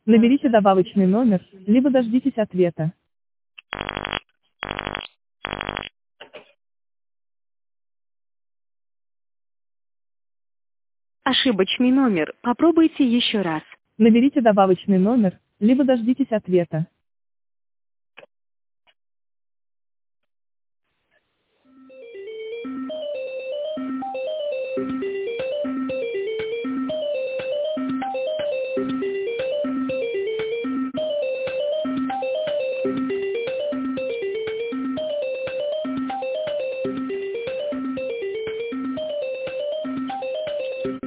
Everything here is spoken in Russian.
Наберите добавочный номер, либо дождитесь ответа. Ошибочный номер. Попробуйте еще раз. Наберите добавочный номер, либо дождитесь ответа.